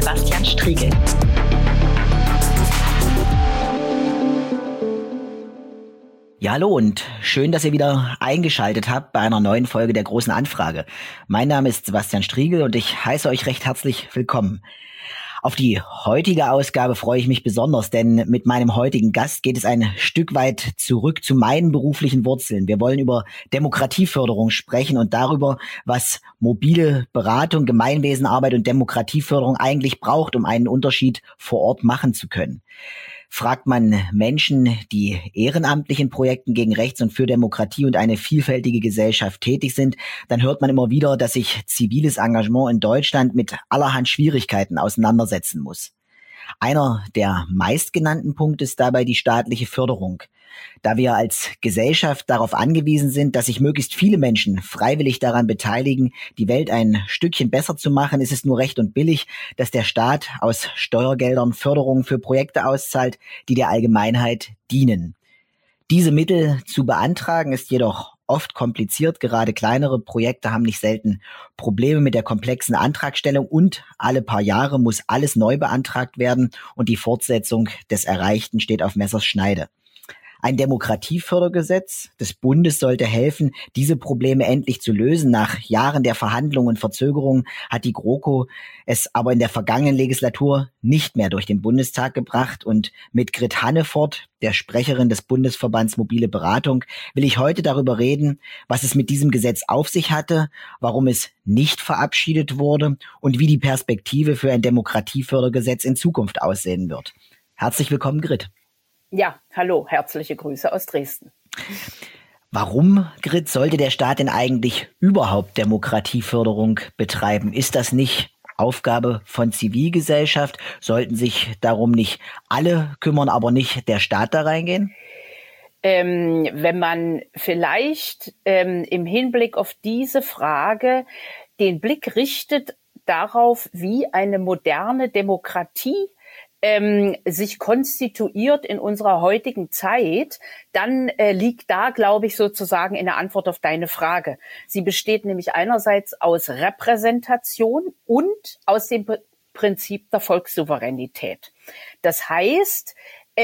Sebastian Striegel. Ja, hallo und schön, dass ihr wieder eingeschaltet habt bei einer neuen Folge der Großen Anfrage. Mein Name ist Sebastian Striegel und ich heiße euch recht herzlich willkommen. Auf die heutige Ausgabe freue ich mich besonders, denn mit meinem heutigen Gast geht es ein Stück weit zurück zu meinen beruflichen Wurzeln. Wir wollen über Demokratieförderung sprechen und darüber, was mobile Beratung, Gemeinwesenarbeit und Demokratieförderung eigentlich braucht, um einen Unterschied vor Ort machen zu können. Fragt man Menschen, die ehrenamtlich in Projekten gegen Rechts und für Demokratie und eine vielfältige Gesellschaft tätig sind, dann hört man immer wieder, dass sich ziviles Engagement in Deutschland mit allerhand Schwierigkeiten auseinandersetzen muss. Einer der meistgenannten Punkte ist dabei die staatliche Förderung. Da wir als Gesellschaft darauf angewiesen sind, dass sich möglichst viele Menschen freiwillig daran beteiligen, die Welt ein Stückchen besser zu machen, ist es nur recht und billig, dass der Staat aus Steuergeldern Förderungen für Projekte auszahlt, die der Allgemeinheit dienen. Diese Mittel zu beantragen ist jedoch oft kompliziert. Gerade kleinere Projekte haben nicht selten Probleme mit der komplexen Antragstellung und alle paar Jahre muss alles neu beantragt werden und die Fortsetzung des Erreichten steht auf Messers Schneide. Ein Demokratiefördergesetz des Bundes sollte helfen, diese Probleme endlich zu lösen. Nach Jahren der Verhandlungen und Verzögerungen hat die GroKo es aber in der vergangenen Legislatur nicht mehr durch den Bundestag gebracht. Und mit Grit Hannefort, der Sprecherin des Bundesverbands Mobile Beratung, will ich heute darüber reden, was es mit diesem Gesetz auf sich hatte, warum es nicht verabschiedet wurde und wie die Perspektive für ein Demokratiefördergesetz in Zukunft aussehen wird. Herzlich willkommen, Grit. Ja, hallo, herzliche Grüße aus Dresden. Warum, Grit, sollte der Staat denn eigentlich überhaupt Demokratieförderung betreiben? Ist das nicht Aufgabe von Zivilgesellschaft? Sollten sich darum nicht alle kümmern, aber nicht der Staat da reingehen? Wenn man vielleicht im Hinblick auf diese Frage den Blick richtet darauf, wie eine moderne Demokratie sich konstituiert in unserer heutigen Zeit, dann liegt da, glaube ich, sozusagen in der Antwort auf deine Frage. Sie besteht nämlich einerseits aus Repräsentation und aus dem Prinzip der Volkssouveränität. Das heißt,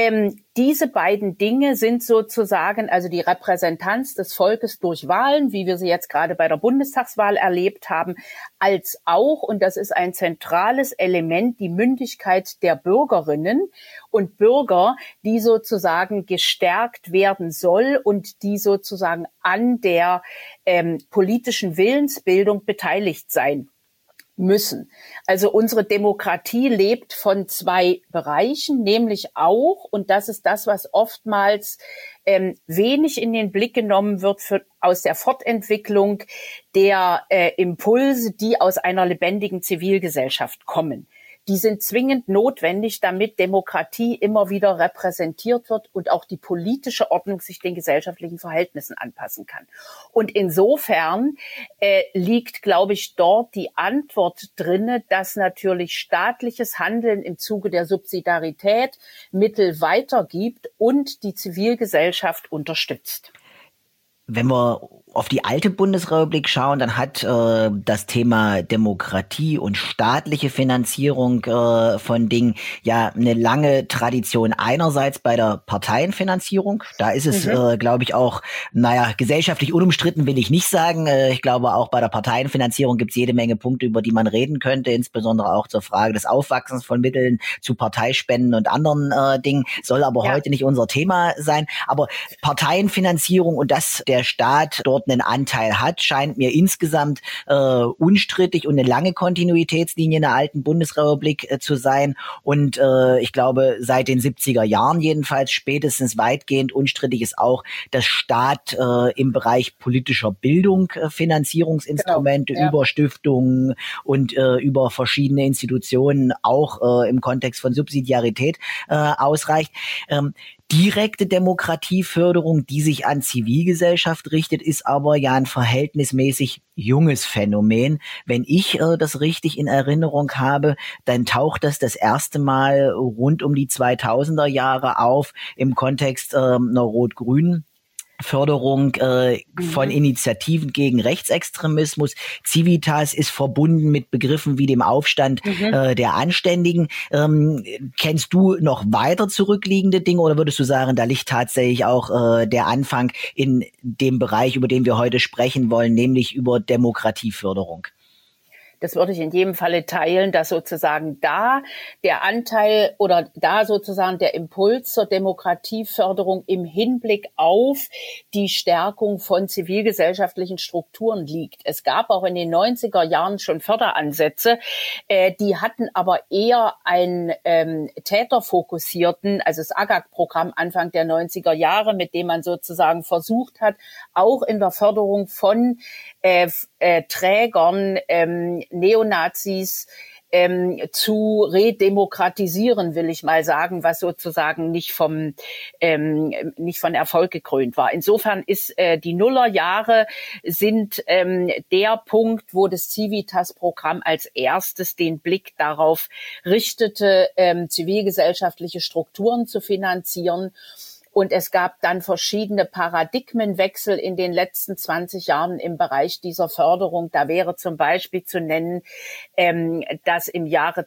diese beiden Dinge sind sozusagen, also die Repräsentanz des Volkes durch Wahlen, wie wir sie jetzt gerade bei der Bundestagswahl erlebt haben, als auch, und das ist ein zentrales Element, die Mündigkeit der Bürgerinnen und Bürger, die sozusagen gestärkt werden soll und die sozusagen an der politischen Willensbildung beteiligt sein müssen. Also unsere Demokratie lebt von zwei Bereichen, nämlich auch, und das ist das, was oftmals wenig in den Blick genommen wird aus der Fortentwicklung der Impulse, die aus einer lebendigen Zivilgesellschaft kommen. Die sind zwingend notwendig, damit Demokratie immer wieder repräsentiert wird und auch die politische Ordnung sich den gesellschaftlichen Verhältnissen anpassen kann. Und insofern liegt, glaube ich, dort die Antwort drinne, dass natürlich staatliches Handeln im Zuge der Subsidiarität Mittel weitergibt und die Zivilgesellschaft unterstützt. Wenn wir auf die alte Bundesrepublik schauen, dann hat das Thema Demokratie und staatliche Finanzierung von Dingen ja eine lange Tradition. Einerseits bei der Parteienfinanzierung, da ist es, glaube ich, auch, gesellschaftlich unumstritten will ich nicht sagen. Ich glaube, auch bei der Parteienfinanzierung gibt es jede Menge Punkte, über die man reden könnte, insbesondere auch zur Frage des Aufwachsens von Mitteln zu Parteispenden und anderen Dingen. Soll aber heute nicht unser Thema sein. Aber Parteienfinanzierung und dass der Staat dort einen Anteil hat, scheint mir insgesamt unstrittig und eine lange Kontinuitätslinie in der alten Bundesrepublik zu sein. Und ich glaube, seit den 70er Jahren jedenfalls spätestens weitgehend unstrittig ist auch, dass Staat im Bereich politischer Bildung Finanzierungsinstrumente über Stiftungen und über verschiedene Institutionen auch im Kontext von Subsidiarität ausreicht. Direkte Demokratieförderung, die sich an Zivilgesellschaft richtet, ist aber ja ein verhältnismäßig junges Phänomen. Wenn ich das richtig in Erinnerung habe, dann taucht das erste Mal rund um die 2000er Jahre auf im Kontext einer rot-grünen Förderung von Initiativen gegen Rechtsextremismus. Civitas ist verbunden mit Begriffen wie dem Aufstand der Anständigen. Kennst du noch weiter zurückliegende Dinge oder würdest du sagen, da liegt tatsächlich auch der Anfang in dem Bereich, über den wir heute sprechen wollen, nämlich über Demokratieförderung? Das würde ich in jedem Falle teilen, dass sozusagen da der Anteil oder da sozusagen der Impuls zur Demokratieförderung im Hinblick auf die Stärkung von zivilgesellschaftlichen Strukturen liegt. Es gab auch in den 90er Jahren schon Förderansätze, die hatten aber eher einen täterfokussierten, also das AGAG-Programm Anfang der 90er Jahre, mit dem man sozusagen versucht hat, auch in der Förderung von Trägern, Neonazis zu redemokratisieren, will ich mal sagen, was sozusagen nicht von Erfolg gekrönt war. Insofern ist die Nullerjahre sind der Punkt, wo das Civitas-Programm als erstes den Blick darauf richtete, zivilgesellschaftliche Strukturen zu finanzieren. Und es gab dann verschiedene Paradigmenwechsel in den letzten 20 Jahren im Bereich dieser Förderung. Da wäre zum Beispiel zu nennen, dass im Jahre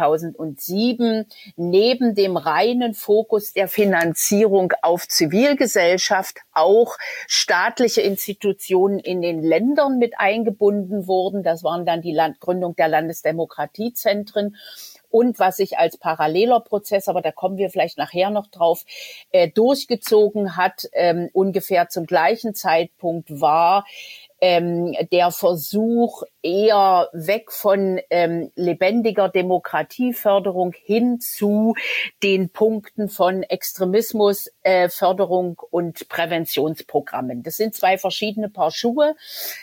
2007 neben dem reinen Fokus der Finanzierung auf Zivilgesellschaft auch staatliche Institutionen in den Ländern mit eingebunden wurden. Das waren dann die Gründung der Landesdemokratiezentren. Und was sich als paralleler Prozess, aber da kommen wir vielleicht nachher noch drauf, durchgezogen hat, ungefähr zum gleichen Zeitpunkt war der Versuch eher weg von lebendiger Demokratieförderung hin zu den Punkten von Extremismusförderung und Präventionsprogrammen. Das sind zwei verschiedene Paar Schuhe.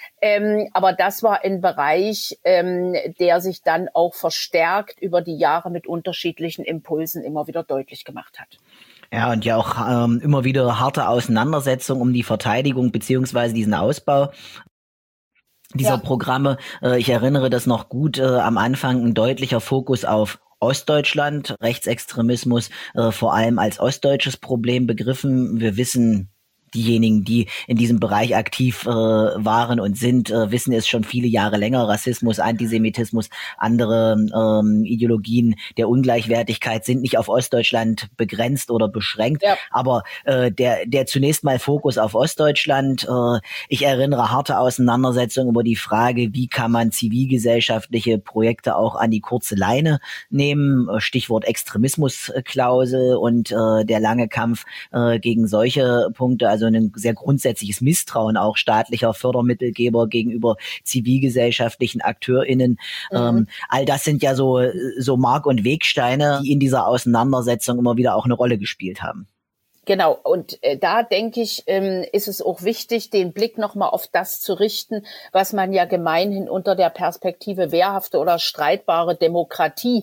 Aber das war ein Bereich, der sich dann auch verstärkt über die Jahre mit unterschiedlichen Impulsen immer wieder deutlich gemacht hat. Ja, und ja auch immer wieder harte Auseinandersetzungen um die Verteidigung beziehungsweise diesen Ausbau dieser Programme. Ich erinnere das noch gut, am Anfang ein deutlicher Fokus auf Ostdeutschland, Rechtsextremismus vor allem als ostdeutsches Problem begriffen. Wir wissen, diejenigen, die in diesem Bereich aktiv waren und sind, wissen es schon viele Jahre länger. Rassismus, Antisemitismus, andere Ideologien der Ungleichwertigkeit sind nicht auf Ostdeutschland begrenzt oder beschränkt. Ja. Aber der zunächst mal Fokus auf Ostdeutschland. Ich erinnere harte Auseinandersetzungen über die Frage, wie kann man zivilgesellschaftliche Projekte auch an die kurze Leine nehmen. Stichwort Extremismusklausel und der lange Kampf gegen solche Punkte. Also ein sehr grundsätzliches Misstrauen auch staatlicher Fördermittelgeber gegenüber zivilgesellschaftlichen AkteurInnen. All das sind ja so Mark- und Wegsteine, die in dieser Auseinandersetzung immer wieder auch eine Rolle gespielt haben. Genau, und da denke ich, ist es auch wichtig, den Blick nochmal auf das zu richten, was man ja gemeinhin unter der Perspektive wehrhafte oder streitbare Demokratie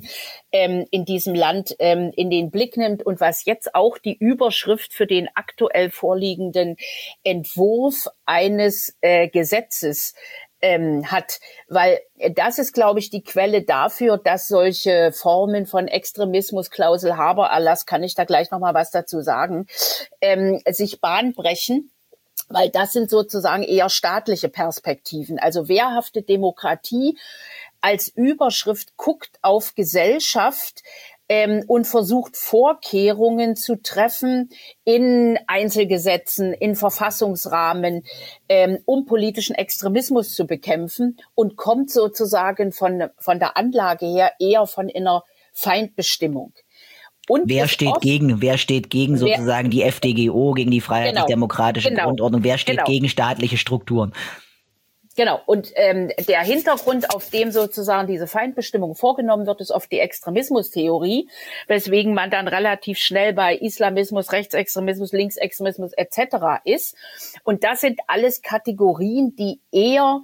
in diesem Land in den Blick nimmt und was jetzt auch die Überschrift für den aktuell vorliegenden Entwurf eines Gesetzes hat, weil das ist, glaube ich, die Quelle dafür, dass solche Formen von Extremismus, Klausel Haber-Erlass, kann ich da gleich noch mal was dazu sagen, sich Bahn brechen. Weil das sind sozusagen eher staatliche Perspektiven. Also wehrhafte Demokratie als Überschrift guckt auf Gesellschaft und versucht Vorkehrungen zu treffen in Einzelgesetzen, in Verfassungsrahmen, um politischen Extremismus zu bekämpfen und kommt sozusagen von der Anlage her eher von einer Feindbestimmung. Und wer steht gegen sozusagen die FDGO, gegen die freiheitlich-demokratische Grundordnung? Wer steht gegen staatliche Strukturen? Genau. Und der Hintergrund, auf dem sozusagen diese Feindbestimmung vorgenommen wird, ist oft die Extremismustheorie, weswegen man dann relativ schnell bei Islamismus, Rechtsextremismus, Linksextremismus etc. ist. Und das sind alles Kategorien, die eher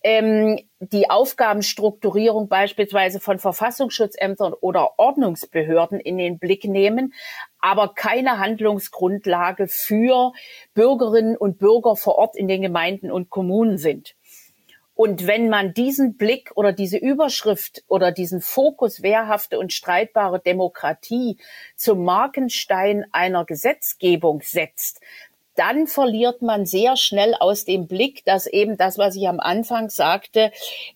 die Aufgabenstrukturierung beispielsweise von Verfassungsschutzämtern oder Ordnungsbehörden in den Blick nehmen, aber keine Handlungsgrundlage für Bürgerinnen und Bürger vor Ort in den Gemeinden und Kommunen sind. Und wenn man diesen Blick oder diese Überschrift oder diesen Fokus wehrhafte und streitbare Demokratie zum Markenstein einer Gesetzgebung setzt, dann verliert man sehr schnell aus dem Blick, dass eben das, was ich am Anfang sagte,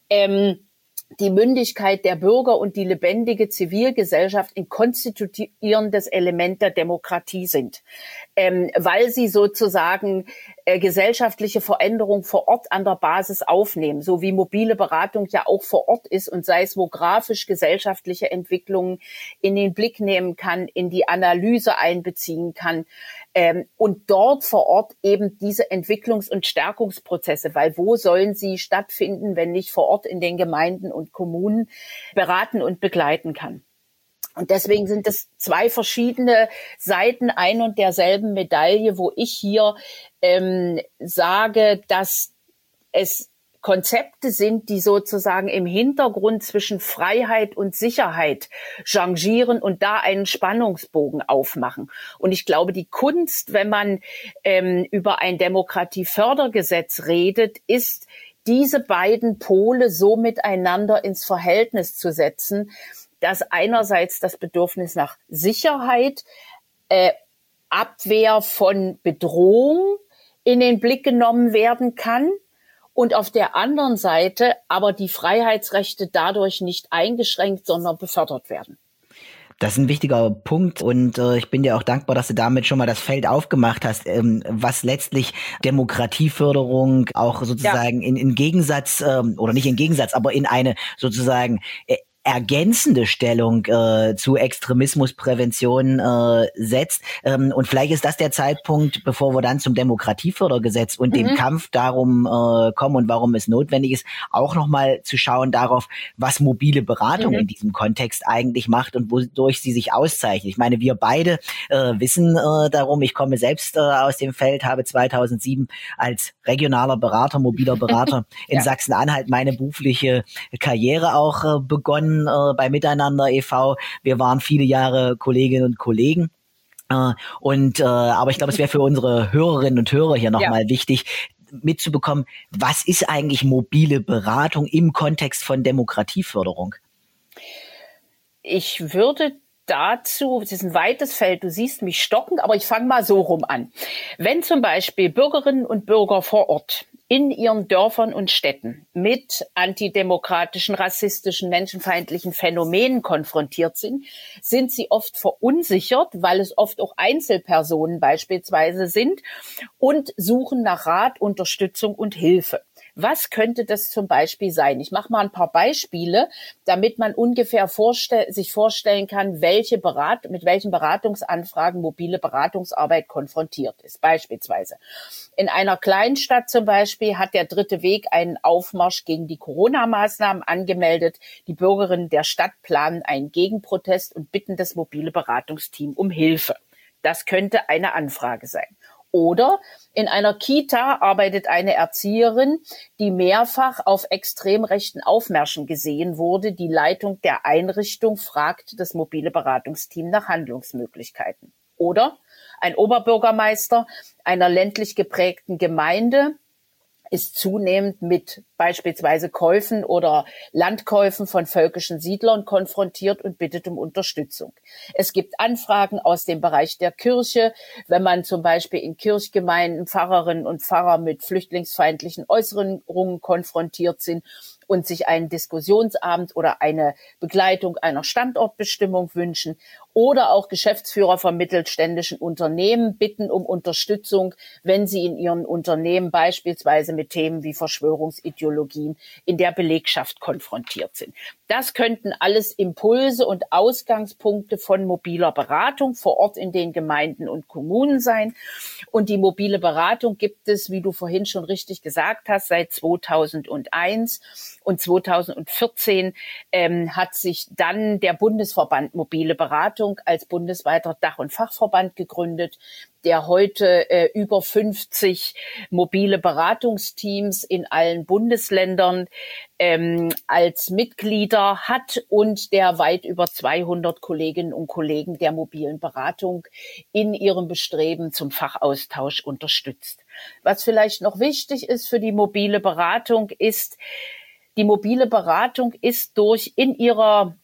die Mündigkeit der Bürger und die lebendige Zivilgesellschaft ein konstituierendes Element der Demokratie sind, weil sie sozusagen gesellschaftliche Veränderung vor Ort an der Basis aufnehmen, so wie mobile Beratung ja auch vor Ort ist und seismografisch gesellschaftliche Entwicklungen in den Blick nehmen kann, in die Analyse einbeziehen kann, und dort vor Ort eben diese Entwicklungs- und Stärkungsprozesse, weil wo sollen sie stattfinden, wenn nicht vor Ort in den Gemeinden und Kommunen, beraten und begleiten kann. Und deswegen sind es zwei verschiedene Seiten ein und derselben Medaille, wo ich hier sage, dass es Konzepte sind, die sozusagen im Hintergrund zwischen Freiheit und Sicherheit changieren und da einen Spannungsbogen aufmachen. Und ich glaube, die Kunst, wenn man über ein Demokratiefördergesetz redet, ist, diese beiden Pole so miteinander ins Verhältnis zu setzen, dass einerseits das Bedürfnis nach Sicherheit, Abwehr von Bedrohung in den Blick genommen werden kann und auf der anderen Seite aber die Freiheitsrechte dadurch nicht eingeschränkt, sondern befördert werden. Das ist ein wichtiger Punkt und ich bin dir auch dankbar, dass du damit schon mal das Feld aufgemacht hast, was letztlich Demokratieförderung auch sozusagen in Gegensatz, oder nicht in Gegensatz, aber in eine sozusagen ergänzende Stellung zu Extremismusprävention setzt. Und vielleicht ist das der Zeitpunkt, bevor wir dann zum Demokratiefördergesetz und dem Kampf darum kommen und warum es notwendig ist, auch nochmal zu schauen darauf, was mobile Beratung in diesem Kontext eigentlich macht und wodurch sie sich auszeichnet. Ich meine, wir beide wissen darum, ich komme selbst aus dem Feld, habe 2007 als regionaler Berater, mobiler Berater in Sachsen-Anhalt meine berufliche Karriere auch begonnen bei Miteinander e.V. Wir waren viele Jahre Kolleginnen und Kollegen. Aber ich glaube, es wäre für unsere Hörerinnen und Hörer hier nochmal wichtig, mitzubekommen, was ist eigentlich mobile Beratung im Kontext von Demokratieförderung? Ich würde dazu, es ist ein weites Feld, du siehst mich stocken, aber ich fange mal so rum an. Wenn zum Beispiel Bürgerinnen und Bürger vor Ort in ihren Dörfern und Städten mit antidemokratischen, rassistischen, menschenfeindlichen Phänomenen konfrontiert sind, sind sie oft verunsichert, weil es oft auch Einzelpersonen beispielsweise sind und suchen nach Rat, Unterstützung und Hilfe. Was könnte das zum Beispiel sein? Ich mache mal ein paar Beispiele, damit man ungefähr sich vorstellen kann, mit welchen Beratungsanfragen mobile Beratungsarbeit konfrontiert ist. Beispielsweise in einer Kleinstadt zum Beispiel hat der Dritte Weg einen Aufmarsch gegen die Corona-Maßnahmen angemeldet. Die Bürgerinnen der Stadt planen einen Gegenprotest und bitten das mobile Beratungsteam um Hilfe. Das könnte eine Anfrage sein. Oder in einer Kita arbeitet eine Erzieherin, die mehrfach auf extrem rechten Aufmärschen gesehen wurde. Die Leitung der Einrichtung fragt das mobile Beratungsteam nach Handlungsmöglichkeiten. Oder ein Oberbürgermeister einer ländlich geprägten Gemeinde ist zunehmend mit beispielsweise Käufen oder Landkäufen von völkischen Siedlern konfrontiert und bittet um Unterstützung. Es gibt Anfragen aus dem Bereich der Kirche, wenn man zum Beispiel in Kirchgemeinden Pfarrerinnen und Pfarrer mit flüchtlingsfeindlichen Äußerungen konfrontiert sind und sich einen Diskussionsabend oder eine Begleitung einer Standortbestimmung wünschen. Oder auch Geschäftsführer von mittelständischen Unternehmen bitten um Unterstützung, wenn sie in ihren Unternehmen beispielsweise mit Themen wie Verschwörungsideologien in der Belegschaft konfrontiert sind. Das könnten alles Impulse und Ausgangspunkte von mobiler Beratung vor Ort in den Gemeinden und Kommunen sein. Und die mobile Beratung gibt es, wie du vorhin schon richtig gesagt hast, seit 2001. Und 2014 hat sich dann der Bundesverband Mobile Beratung als bundesweiter Dach- und Fachverband gegründet, der heute über 50 mobile Beratungsteams in allen Bundesländern als Mitglieder hat und der weit über 200 Kolleginnen und Kollegen der mobilen Beratung in ihrem Bestreben zum Fachaustausch unterstützt. Was vielleicht noch wichtig ist für die mobile Beratung ist, die mobile Beratung ist in ihrer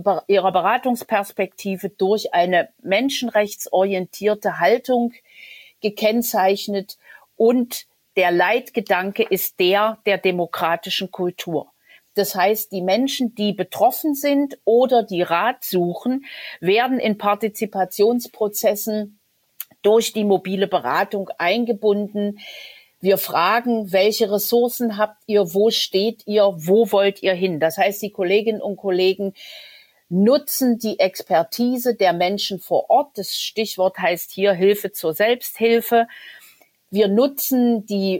Beratungsperspektive durch eine menschenrechtsorientierte Haltung gekennzeichnet und der Leitgedanke ist der demokratischen Kultur. Das heißt, die Menschen, die betroffen sind oder die Rat suchen, werden in Partizipationsprozessen durch die mobile Beratung eingebunden. Wir fragen, welche Ressourcen habt ihr, wo steht ihr, wo wollt ihr hin? Das heißt, die Kolleginnen und Kollegen nutzen die Expertise der Menschen vor Ort. Das Stichwort heißt hier Hilfe zur Selbsthilfe. Wir nutzen die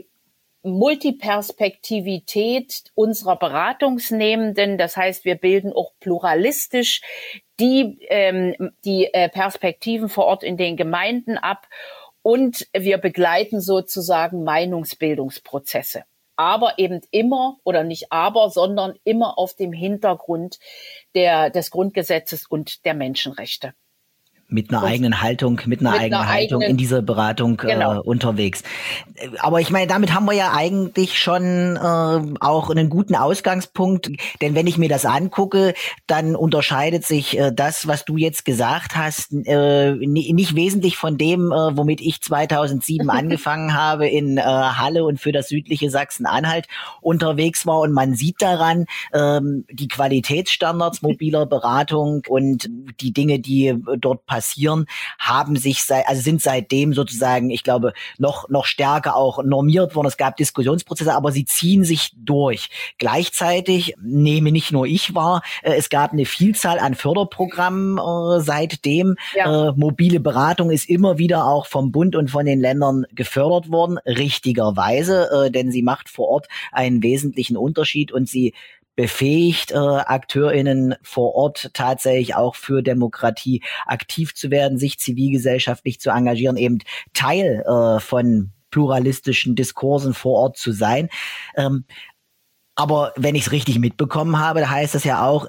Multiperspektivität unserer Beratungsnehmenden. Das heißt, wir bilden auch pluralistisch die Perspektiven vor Ort in den Gemeinden ab und wir begleiten sozusagen Meinungsbildungsprozesse. Aber eben immer, oder nicht aber, sondern immer auf dem Hintergrund des Grundgesetzes und der Menschenrechte. Mit einer eigenen Haltung, in dieser Beratung unterwegs. Aber ich meine, damit haben wir ja eigentlich schon auch einen guten Ausgangspunkt, denn wenn ich mir das angucke, dann unterscheidet sich das, was du jetzt gesagt hast, nicht wesentlich von dem, womit ich 2007 angefangen habe, in Halle und für das südliche Sachsen-Anhalt unterwegs war. Und man sieht daran, die Qualitätsstandards mobiler Beratung und die Dinge, die dort passieren, sind seitdem sozusagen, ich glaube, noch stärker auch normiert worden. Es gab Diskussionsprozesse, aber sie ziehen sich durch. Gleichzeitig nehme nicht nur ich wahr, es gab eine Vielzahl an Förderprogrammen seitdem. Ja. Mobile Beratung ist immer wieder auch vom Bund und von den Ländern gefördert worden, richtigerweise, denn sie macht vor Ort einen wesentlichen Unterschied und sie befähigt AkteurInnen vor Ort tatsächlich auch für Demokratie aktiv zu werden, sich zivilgesellschaftlich zu engagieren, eben Teil von pluralistischen Diskursen vor Ort zu sein. Aber wenn ich es richtig mitbekommen habe, da heißt das ja auch,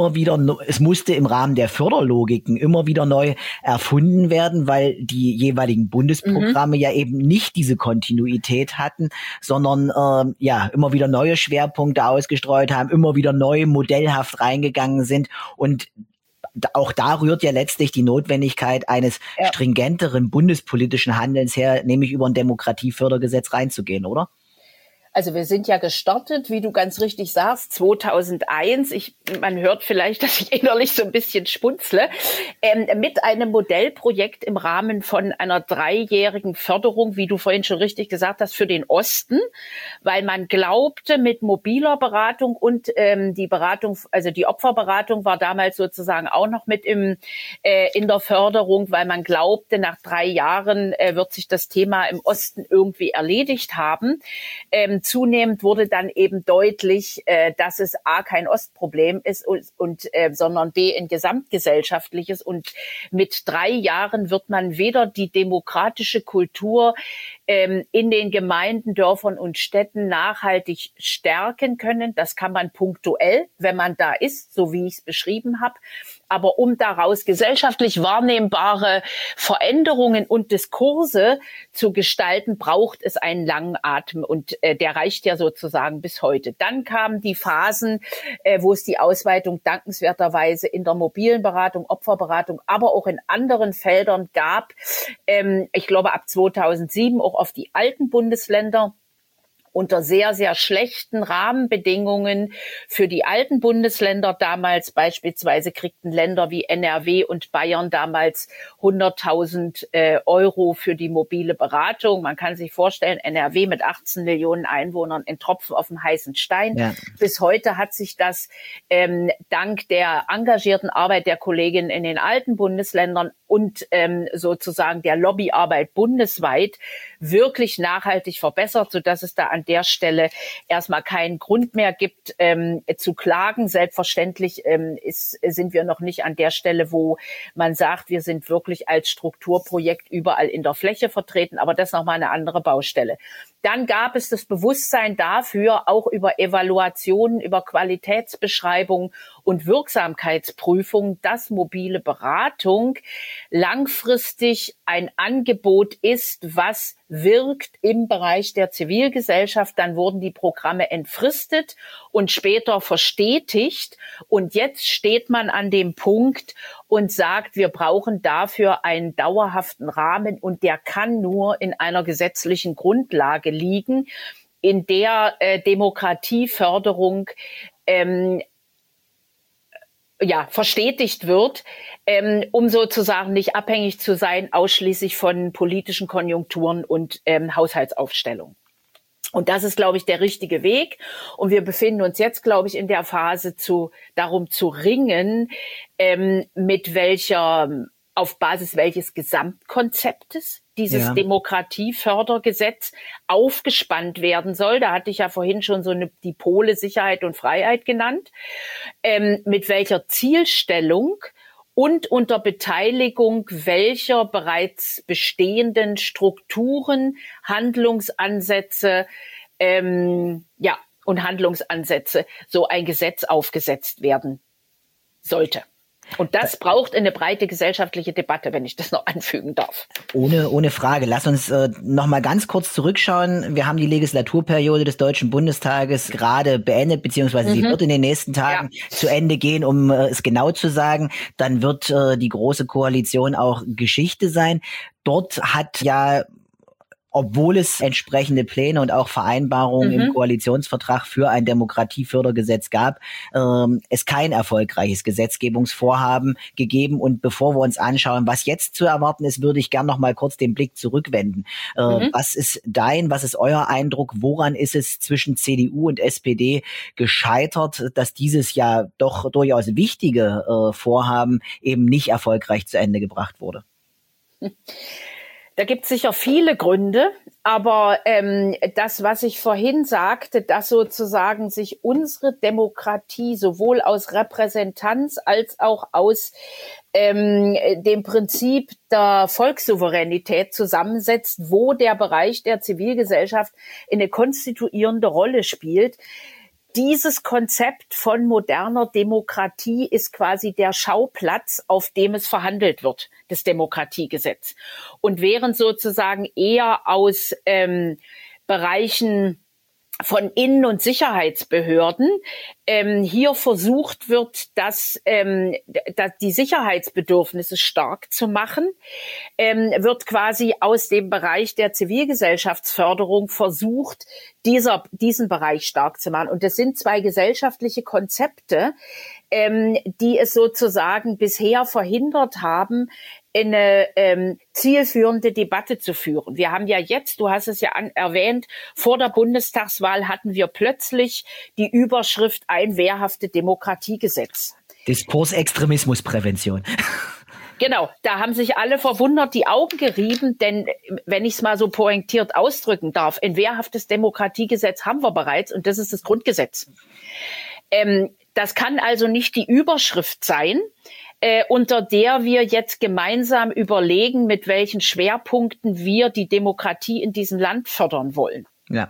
es musste im Rahmen der Förderlogiken immer wieder neu erfunden werden, weil die jeweiligen Bundesprogramme ja eben nicht diese Kontinuität hatten, sondern immer wieder neue Schwerpunkte ausgestreut haben, immer wieder neu modellhaft reingegangen sind und auch da rührt ja letztlich die Notwendigkeit eines stringenteren bundespolitischen Handelns her, nämlich über ein Demokratiefördergesetz reinzugehen, oder? Also wir sind ja gestartet, wie du ganz richtig sagst, 2001. Man hört vielleicht, dass ich innerlich so ein bisschen spunzle, mit einem Modellprojekt im Rahmen von einer 3-jährigen Förderung, wie du vorhin schon richtig gesagt hast, für den Osten, weil man glaubte, mit mobiler Beratung und die Beratung, also die Opferberatung war damals sozusagen auch noch mit in der Förderung, weil man glaubte, nach 3 Jahren wird sich das Thema im Osten irgendwie erledigt haben. Zunehmend wurde dann eben deutlich, dass es A, kein Ostproblem ist sondern B, ein gesamtgesellschaftliches. Und mit 3 Jahren wird man weder die demokratische Kultur in den Gemeinden, Dörfern und Städten nachhaltig stärken können. Das kann man punktuell, wenn man da ist, so wie ich es beschrieben habe. Aber um daraus gesellschaftlich wahrnehmbare Veränderungen und Diskurse zu gestalten, braucht es einen langen Atem. Und der reicht ja sozusagen bis heute. Dann kamen die Phasen, wo es die Ausweitung dankenswerterweise in der mobilen Beratung, Opferberatung, aber auch in anderen Feldern gab. Ich glaube, ab 2007 auch auf die alten Bundesländer. Unter sehr, sehr schlechten Rahmenbedingungen für die alten Bundesländer damals. Beispielsweise kriegten Länder wie NRW und Bayern damals 100.000 Euro für die mobile Beratung. Man kann sich vorstellen, NRW mit 18 Millionen Einwohnern, ein Tropfen auf dem heißen Stein. Ja. Bis heute hat sich das dank der engagierten Arbeit der Kolleginnen in den alten Bundesländern und sozusagen der Lobbyarbeit bundesweit wirklich nachhaltig verbessert, sodass es da an der Stelle erstmal keinen Grund mehr gibt, zu klagen. Selbstverständlich sind wir noch nicht an der Stelle, wo man sagt, wir sind wirklich als Strukturprojekt überall in der Fläche vertreten, aber das ist nochmal eine andere Baustelle. Dann gab es das Bewusstsein dafür, auch über Evaluationen, über Qualitätsbeschreibungen und Wirksamkeitsprüfung, dass mobile Beratung langfristig ein Angebot ist, was wirkt im Bereich der Zivilgesellschaft. Dann wurden die Programme entfristet und später verstetigt. Und jetzt steht man an dem Punkt und sagt, wir brauchen dafür einen dauerhaften Rahmen und der kann nur in einer gesetzlichen Grundlage liegen, in der Demokratieförderung verstetigt wird, um sozusagen nicht abhängig zu sein, ausschließlich von politischen Konjunkturen und Haushaltsaufstellung. Und das ist, glaube ich, der richtige Weg. Und wir befinden uns jetzt, glaube ich, in der Phase darum zu ringen, auf Basis welches Gesamtkonzeptes dieses Demokratiefördergesetz aufgespannt werden soll. Da hatte ich ja vorhin schon die Pole Sicherheit und Freiheit genannt. Mit welcher Zielstellung und unter Beteiligung welcher bereits bestehenden Strukturen, Handlungsansätze, und Handlungsansätze so ein Gesetz aufgesetzt werden sollte. Und das braucht eine breite gesellschaftliche Debatte, wenn ich das noch anfügen darf. Ohne Frage. Lass uns noch mal ganz kurz zurückschauen. Wir haben die Legislaturperiode des Deutschen Bundestages gerade beendet, beziehungsweise sie wird in den nächsten Tagen zu Ende gehen, um es genau zu sagen. Dann wird die Große Koalition auch Geschichte sein. Dort hat ja, obwohl es entsprechende Pläne und auch Vereinbarungen im Koalitionsvertrag für ein Demokratiefördergesetz gab, es kein erfolgreiches Gesetzgebungsvorhaben gegeben. Und bevor wir uns anschauen, was jetzt zu erwarten ist, würde ich gern noch mal kurz den Blick zurückwenden. Was ist euer Eindruck? Woran ist es zwischen CDU und SPD gescheitert, dass dieses ja doch durchaus wichtige Vorhaben eben nicht erfolgreich zu Ende gebracht wurde? Da gibt es sicher viele Gründe, aber das, was ich vorhin sagte, dass sozusagen sich unsere Demokratie sowohl aus Repräsentanz als auch aus dem Prinzip der Volkssouveränität zusammensetzt, wo der Bereich der Zivilgesellschaft eine konstituierende Rolle spielt. Dieses Konzept von moderner Demokratie ist quasi der Schauplatz, auf dem es verhandelt wird, das Demokratiegesetz. Und während sozusagen eher aus Bereichen von Innen- und Sicherheitsbehörden hier versucht wird, dass die Sicherheitsbedürfnisse stark zu machen, wird quasi aus dem Bereich der Zivilgesellschaftsförderung versucht, diesen Bereich stark zu machen. Und das sind zwei gesellschaftliche Konzepte, die es sozusagen bisher verhindert haben, eine zielführende Debatte zu führen. Wir haben ja jetzt, du hast es ja erwähnt, vor der Bundestagswahl hatten wir plötzlich die Überschrift ein wehrhaftes Demokratiegesetz. Diskursextremismusprävention. Genau, da haben sich alle verwundert die Augen gerieben, denn wenn ich es mal so pointiert ausdrücken darf, ein wehrhaftes Demokratiegesetz haben wir bereits und das ist das Grundgesetz. Das kann also nicht die Überschrift sein, unter der wir jetzt gemeinsam überlegen, mit welchen Schwerpunkten wir die Demokratie in diesem Land fördern wollen. Ja.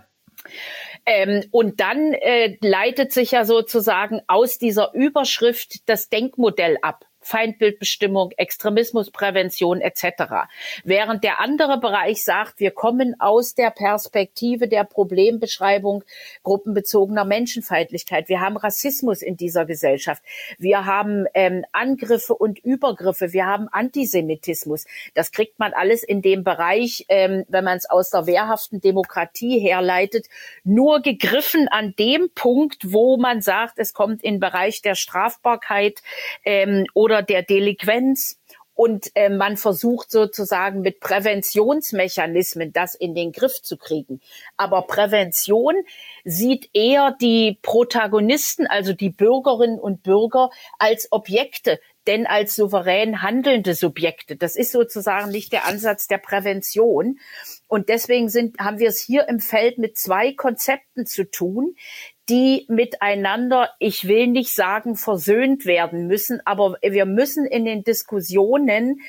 Und dann leitet sich ja sozusagen aus dieser Überschrift das Denkmodell ab. Feindbildbestimmung, Extremismusprävention etc. Während der andere Bereich sagt, wir kommen aus der Perspektive der Problembeschreibung gruppenbezogener Menschenfeindlichkeit. Wir haben Rassismus in dieser Gesellschaft. Wir haben Angriffe und Übergriffe. Wir haben Antisemitismus. Das kriegt man alles in dem Bereich, wenn man es aus der wehrhaften Demokratie herleitet, nur gegriffen an dem Punkt, wo man sagt, es kommt in den Bereich der Strafbarkeit oder der Delinquenz und man versucht sozusagen mit Präventionsmechanismen das in den Griff zu kriegen. Aber Prävention sieht eher die Protagonisten, also die Bürgerinnen und Bürger, als Objekte, denn als souverän handelnde Subjekte. Das ist sozusagen nicht der Ansatz der Prävention. Und deswegen haben wir es hier im Feld mit zwei Konzepten zu tun, die miteinander, ich will nicht sagen, versöhnt werden müssen, aber wir müssen in den Diskussionen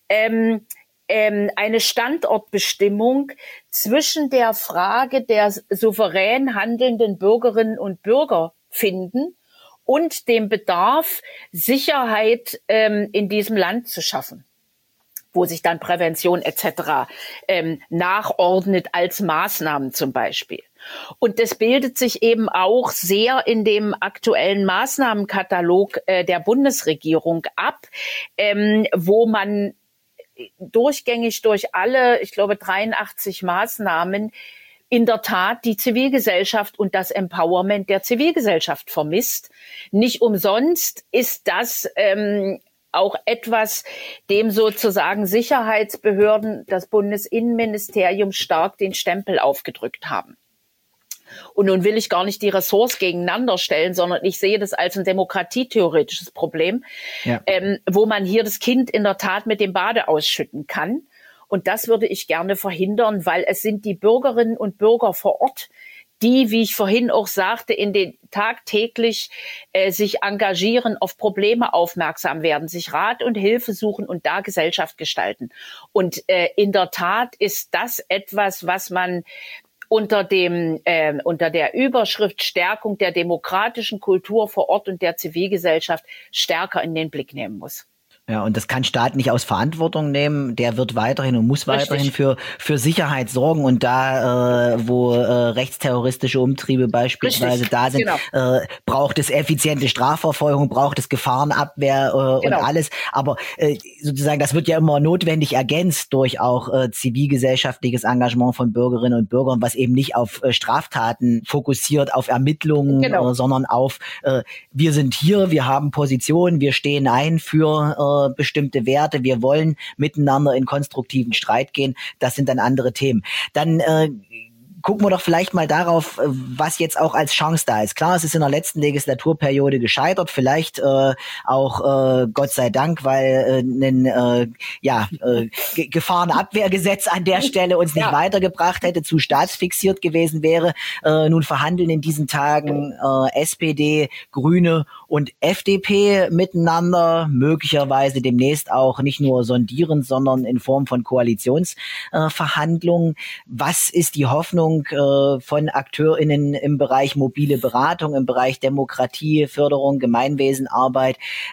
eine Standortbestimmung zwischen der Frage der souverän handelnden Bürgerinnen und Bürger finden und dem Bedarf, Sicherheit in diesem Land zu schaffen, wo sich dann Prävention etc. Nachordnet als Maßnahmen zum Beispiel. Und das bildet sich eben auch sehr in dem aktuellen Maßnahmenkatalog der Bundesregierung ab, wo man durchgängig durch alle, ich glaube 83 Maßnahmen, in der Tat die Zivilgesellschaft und das Empowerment der Zivilgesellschaft vermisst. Nicht umsonst ist das auch etwas, dem sozusagen Sicherheitsbehörden, das Bundesinnenministerium stark den Stempel aufgedrückt haben. Und nun will ich gar nicht die Ressorts gegeneinander stellen, sondern ich sehe das als ein demokratietheoretisches Problem, wo man hier das Kind in der Tat mit dem Bade ausschütten kann. Und das würde ich gerne verhindern, weil es sind die Bürgerinnen und Bürger vor Ort, die, wie ich vorhin auch sagte, in den tagtäglich sich engagieren, auf Probleme aufmerksam werden, sich Rat und Hilfe suchen und da Gesellschaft gestalten. Und in der Tat ist das etwas, was man unter der Überschrift Stärkung der demokratischen Kultur vor Ort und der Zivilgesellschaft stärker in den Blick nehmen muss. Ja, und das kann Staat nicht aus Verantwortung nehmen. Der wird weiterhin und muss weiterhin für Sicherheit sorgen. Und da, wo rechtsterroristische Umtriebe beispielsweise da sind, braucht es effiziente Strafverfolgung, braucht es Gefahrenabwehr und alles. Aber sozusagen, das wird ja immer notwendig ergänzt durch auch zivilgesellschaftliches Engagement von Bürgerinnen und Bürgern, was eben nicht auf Straftaten fokussiert, auf Ermittlungen, sondern auf wir sind hier, wir haben Positionen, wir stehen ein für bestimmte Werte, wir wollen miteinander in konstruktiven Streit gehen, das sind dann andere Themen. Dann gucken wir doch vielleicht mal darauf, was jetzt auch als Chance da ist. Klar, es ist in der letzten Legislaturperiode gescheitert, vielleicht auch Gott sei Dank, weil ein Gefahrenabwehrgesetz an der Stelle uns nicht weitergebracht hätte, zu staatsfixiert gewesen wäre. Nun verhandeln in diesen Tagen SPD, Grüne und FDP miteinander, möglicherweise demnächst auch nicht nur sondierend, sondern in Form von Koalitionsverhandlungen. Was ist die Hoffnung von AkteurInnen im Bereich mobile Beratung, im Bereich Demokratieförderung, Gemeinwesenarbeit,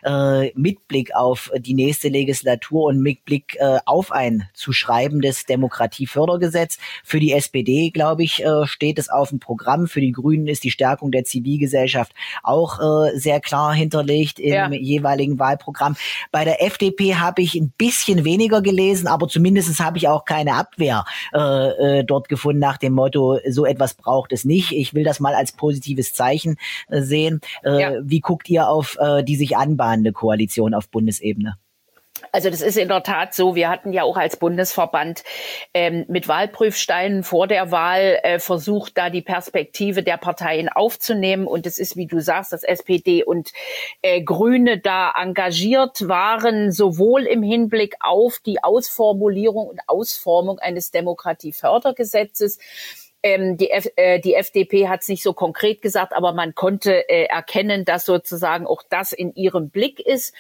mit Blick auf die nächste Legislatur und mit Blick auf ein zu schreibendes Demokratiefördergesetz? Für die SPD, glaube ich, steht es auf dem Programm. Für die Grünen ist die Stärkung der Zivilgesellschaft auch sehr klar hinterlegt im jeweiligen Wahlprogramm. Bei der FDP habe ich ein bisschen weniger gelesen, aber zumindest habe ich auch keine Abwehr dort gefunden nach dem Motto, so etwas braucht es nicht. Ich will das mal als positives Zeichen sehen. Wie guckt ihr auf die sich anbahnende Koalition auf Bundesebene? Also das ist in der Tat so. Wir hatten ja auch als Bundesverband mit Wahlprüfsteinen vor der Wahl versucht, da die Perspektive der Parteien aufzunehmen. Und es ist, wie du sagst, dass SPD und Grüne da engagiert waren, sowohl im Hinblick auf die Ausformulierung und Ausformung eines Demokratiefördergesetzes. Die FDP hat es nicht so konkret gesagt, aber man konnte erkennen, dass sozusagen auch das in ihrem Blick ist.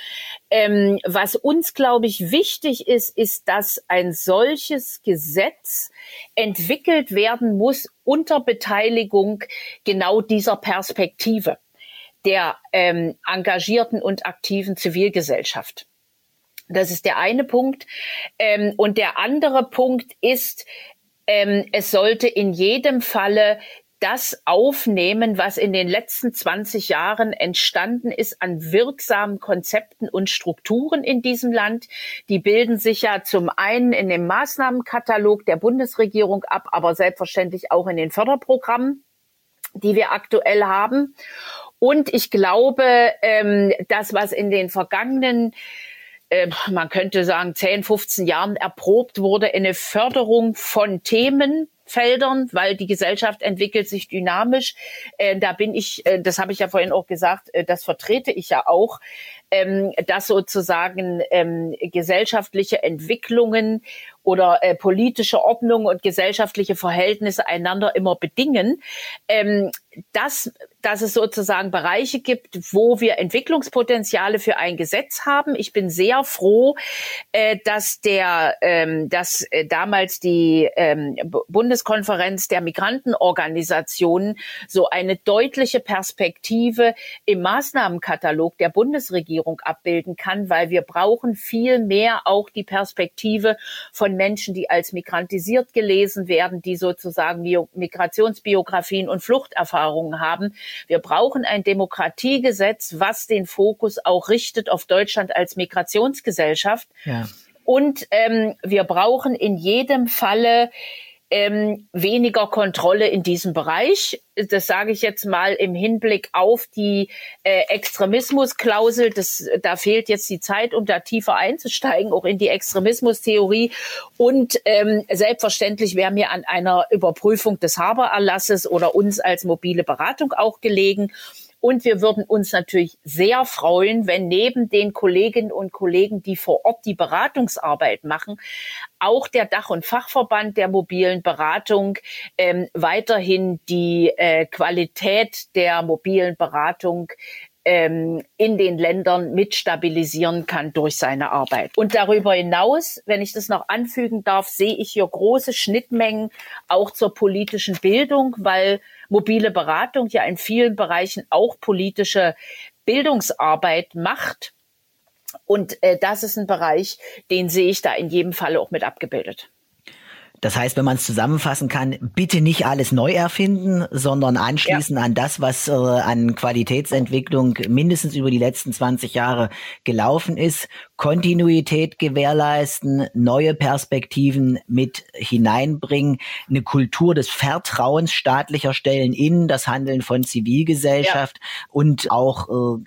Was uns, glaube ich, wichtig ist, ist, dass ein solches Gesetz entwickelt werden muss unter Beteiligung genau dieser Perspektive der engagierten und aktiven Zivilgesellschaft. Das ist der eine Punkt. Und der andere Punkt ist, es sollte in jedem Falle das aufnehmen, was in den letzten 20 Jahren entstanden ist an wirksamen Konzepten und Strukturen in diesem Land. Die bilden sich ja zum einen in dem Maßnahmenkatalog der Bundesregierung ab, aber selbstverständlich auch in den Förderprogrammen, die wir aktuell haben. Und ich glaube, das, was in den vergangenen man könnte sagen 10, 15 Jahren erprobt wurde, eine Förderung von Themenfeldern, weil die Gesellschaft entwickelt sich dynamisch. Da bin ich, das habe ich ja vorhin auch gesagt, das vertrete ich ja auch, dass sozusagen gesellschaftliche Entwicklungen oder politische Ordnung und gesellschaftliche Verhältnisse einander immer bedingen, dass es sozusagen Bereiche gibt, wo wir Entwicklungspotenziale für ein Gesetz haben. Ich bin sehr froh, dass damals die Bundeskonferenz der Migrantenorganisationen so eine deutliche Perspektive im Maßnahmenkatalog der Bundesregierung abbilden kann, weil wir brauchen viel mehr auch die Perspektive von Menschen, die als migrantisiert gelesen werden, die sozusagen Migrationsbiografien und Fluchterfahrungen haben. Wir brauchen ein Demokratiegesetz, was den Fokus auch richtet auf Deutschland als Migrationsgesellschaft. Ja. Und wir brauchen in jedem Falle weniger Kontrolle in diesem Bereich. Das sage ich jetzt mal im Hinblick auf die Extremismusklausel. Da fehlt jetzt die Zeit, um da tiefer einzusteigen, auch in die Extremismustheorie. Und selbstverständlich wäre mir an einer Überprüfung des Haber-Erlasses oder uns als mobile Beratung auch gelegen. Und wir würden uns natürlich sehr freuen, wenn neben den Kolleginnen und Kollegen, die vor Ort die Beratungsarbeit machen, auch der Dach- und Fachverband der mobilen Beratung weiterhin die Qualität der mobilen Beratung in den Ländern mit stabilisieren kann durch seine Arbeit. Und darüber hinaus, wenn ich das noch anfügen darf, sehe ich hier große Schnittmengen auch zur politischen Bildung, weil mobile Beratung ja in vielen Bereichen auch politische Bildungsarbeit macht. Und das ist ein Bereich, den sehe ich da in jedem Falle auch mit abgebildet. Das heißt, wenn man es zusammenfassen kann, bitte nicht alles neu erfinden, sondern anschließen an das, was an Qualitätsentwicklung mindestens über die letzten 20 Jahre gelaufen ist, Kontinuität gewährleisten, neue Perspektiven mit hineinbringen, eine Kultur des Vertrauens staatlicher Stellen in das Handeln von Zivilgesellschaft und auch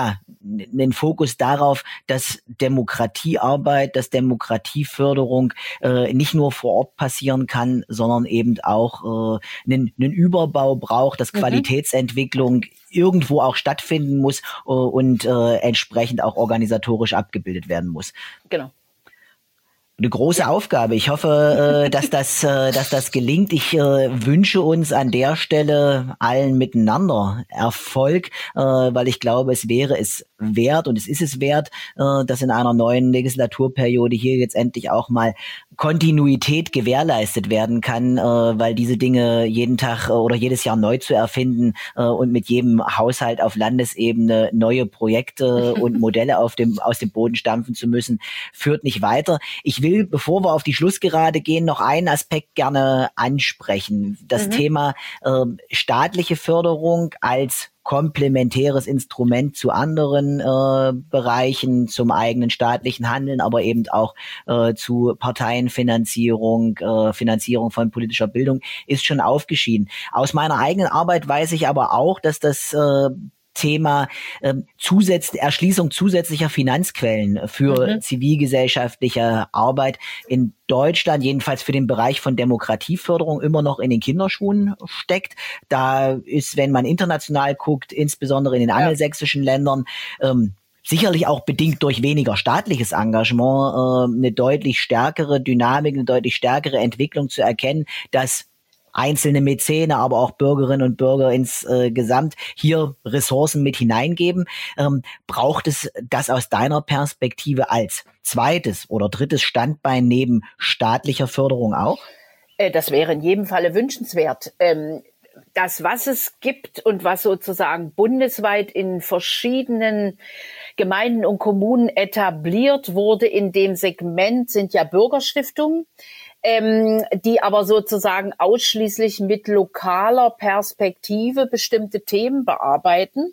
einen Fokus darauf, dass Demokratiearbeit, dass Demokratieförderung nicht nur vor Ort passieren kann, sondern eben auch einen Überbau braucht, dass Qualitätsentwicklung irgendwo auch stattfinden muss und entsprechend auch organisatorisch abgebildet werden muss. Genau. Eine große Aufgabe. Ich hoffe, dass das gelingt. Ich wünsche uns an der Stelle allen miteinander Erfolg, weil ich glaube, es wäre es wert und es ist es wert, dass in einer neuen Legislaturperiode hier jetzt endlich auch mal Kontinuität gewährleistet werden kann, weil diese Dinge jeden Tag oder jedes Jahr neu zu erfinden und mit jedem Haushalt auf Landesebene neue Projekte und Modelle aus dem Boden stampfen zu müssen, führt nicht weiter. Ich will, bevor wir auf die Schlussgerade gehen, noch einen Aspekt gerne ansprechen. Das Thema staatliche Förderung als komplementäres Instrument zu anderen Bereichen, zum eigenen staatlichen Handeln, aber eben auch zu Parteienfinanzierung, Finanzierung von politischer Bildung, ist schon aufgeschieden. Aus meiner eigenen Arbeit weiß ich aber auch, dass das Thema Erschließung zusätzlicher Finanzquellen für zivilgesellschaftliche Arbeit in Deutschland, jedenfalls für den Bereich von Demokratieförderung, immer noch in den Kinderschuhen steckt. Da ist, wenn man international guckt, insbesondere in den angelsächsischen Ländern, sicherlich auch bedingt durch weniger staatliches Engagement, eine deutlich stärkere Dynamik, eine deutlich stärkere Entwicklung zu erkennen, dass einzelne Mäzene, aber auch Bürgerinnen und Bürger insgesamt hier Ressourcen mit hineingeben. Braucht es das aus deiner Perspektive als zweites oder drittes Standbein neben staatlicher Förderung auch? Das wäre in jedem Falle wünschenswert. Das, was es gibt und was sozusagen bundesweit in verschiedenen Gemeinden und Kommunen etabliert wurde in dem Segment, sind ja Bürgerstiftungen, die aber sozusagen ausschließlich mit lokaler Perspektive bestimmte Themen bearbeiten.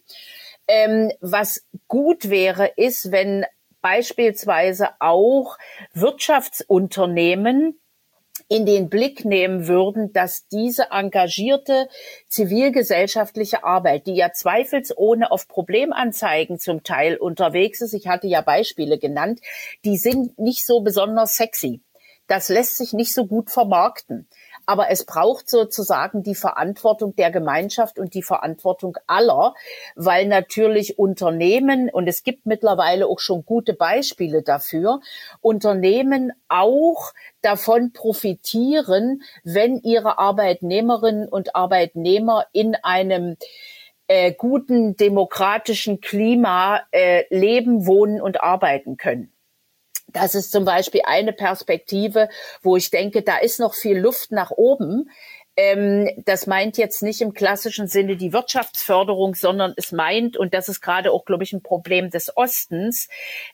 Was gut wäre, ist, wenn beispielsweise auch Wirtschaftsunternehmen in den Blick nehmen würden, dass diese engagierte zivilgesellschaftliche Arbeit, die ja zweifelsohne auf Problemanzeigen zum Teil unterwegs ist, ich hatte ja Beispiele genannt, die sind nicht so besonders sexy. Das lässt sich nicht so gut vermarkten. Aber es braucht sozusagen die Verantwortung der Gemeinschaft und die Verantwortung aller, weil natürlich Unternehmen, und es gibt mittlerweile auch schon gute Beispiele dafür, Unternehmen auch davon profitieren, wenn ihre Arbeitnehmerinnen und Arbeitnehmer in einem guten demokratischen Klima leben, wohnen und arbeiten können. Das ist zum Beispiel eine Perspektive, wo ich denke, da ist noch viel Luft nach oben. Das meint jetzt nicht im klassischen Sinne die Wirtschaftsförderung, sondern es meint, und das ist gerade auch, glaube ich, ein Problem des Ostens,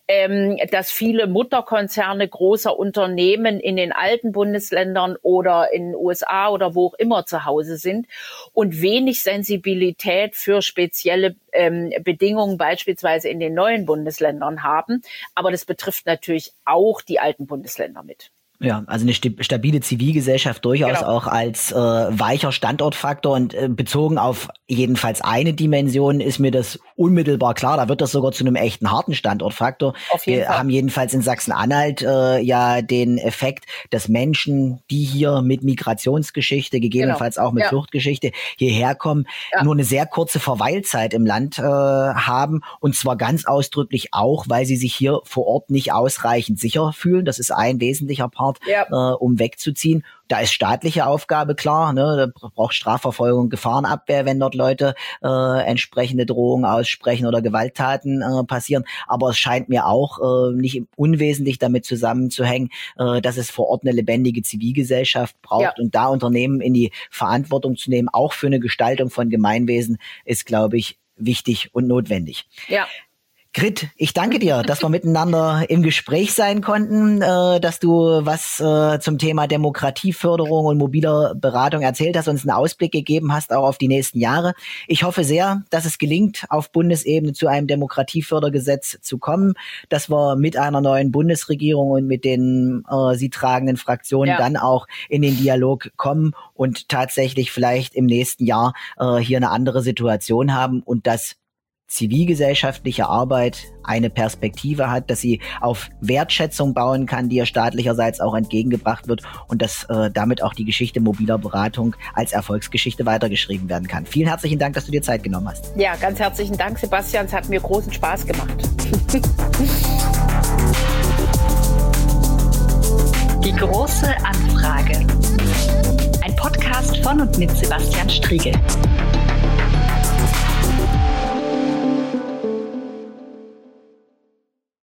dass viele Mutterkonzerne großer Unternehmen in den alten Bundesländern oder in den USA oder wo auch immer zu Hause sind und wenig Sensibilität für spezielle Bedingungen beispielsweise in den neuen Bundesländern haben. Aber das betrifft natürlich auch die alten Bundesländer mit. Ja, also eine stabile Zivilgesellschaft durchaus auch als weicher Standortfaktor und bezogen auf jedenfalls eine Dimension ist mir das unmittelbar klar. Da wird das sogar zu einem echten harten Standortfaktor. Wir haben jedenfalls in Sachsen-Anhalt ja den Effekt, dass Menschen, die hier mit Migrationsgeschichte, gegebenenfalls auch mit Fluchtgeschichte hierher kommen, nur eine sehr kurze Verweilzeit im Land haben und zwar ganz ausdrücklich auch, weil sie sich hier vor Ort nicht ausreichend sicher fühlen. Das ist ein wesentlicher Part. Um wegzuziehen. Da ist staatliche Aufgabe klar, ne? Da braucht Strafverfolgung, Gefahrenabwehr, wenn dort Leute entsprechende Drohungen aussprechen oder Gewalttaten passieren. Aber es scheint mir auch nicht unwesentlich damit zusammenzuhängen, dass es vor Ort eine lebendige Zivilgesellschaft braucht. Und da Unternehmen in die Verantwortung zu nehmen, auch für eine Gestaltung von Gemeinwesen, ist, glaube ich, wichtig und notwendig. Ja. Grit, ich danke dir, dass wir miteinander im Gespräch sein konnten, dass du was zum Thema Demokratieförderung und mobiler Beratung erzählt hast, uns einen Ausblick gegeben hast, auch auf die nächsten Jahre. Ich hoffe sehr, dass es gelingt, auf Bundesebene zu einem Demokratiefördergesetz zu kommen, dass wir mit einer neuen Bundesregierung und mit den sie tragenden Fraktionen dann auch in den Dialog kommen und tatsächlich vielleicht im nächsten Jahr hier eine andere Situation haben und dass zivilgesellschaftliche Arbeit eine Perspektive hat, dass sie auf Wertschätzung bauen kann, die ihr staatlicherseits auch entgegengebracht wird und dass damit auch die Geschichte mobiler Beratung als Erfolgsgeschichte weitergeschrieben werden kann. Vielen herzlichen Dank, dass du dir Zeit genommen hast. Ja, ganz herzlichen Dank, Sebastian. Es hat mir großen Spaß gemacht. Die große Anfrage. Ein Podcast von und mit Sebastian Striegel.